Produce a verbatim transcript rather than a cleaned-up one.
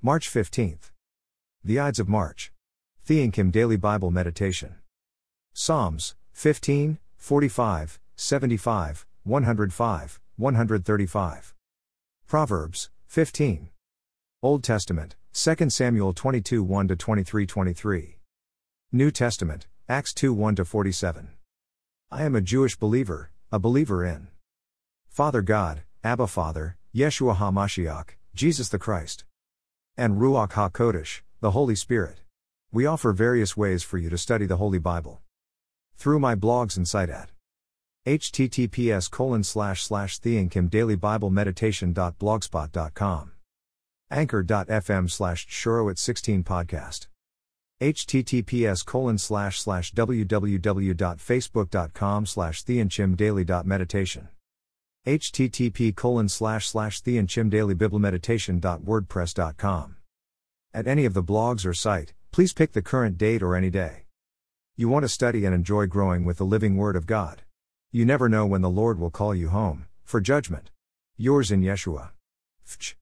March fifteenth. The Ides of March. Thean Kim Daily Bible Meditation. Psalms, fifteen, forty-five, seventy-five, one hundred five, one hundred thirty-five. Proverbs, fifteen. Old Testament, Second Samuel twenty-two one to twenty-three twenty-three. New Testament, Acts two one to forty-seven. I am a Jewish believer, a believer in Father God, Abba Father, Yeshua HaMashiach, Jesus the Christ, and Ruach HaKodesh, the Holy Spirit. We offer various ways for you to study the Holy Bible. Through my blogs and site at https colon slash slash theankimdailybiblemeditation.blogspot.com, anchor.fm slash shuro at sixteen podcast, https colon slash slash www.facebook.com slash theanchimdaily.meditation, http colon slash slash theanchimdailybiblemeditation.wordpress.com. At any of the blogs or site, please pick the current date or any day. You want to study and enjoy growing with the living Word of God. You never know when the Lord will call you home, for judgment. Yours in Yeshua. F C H.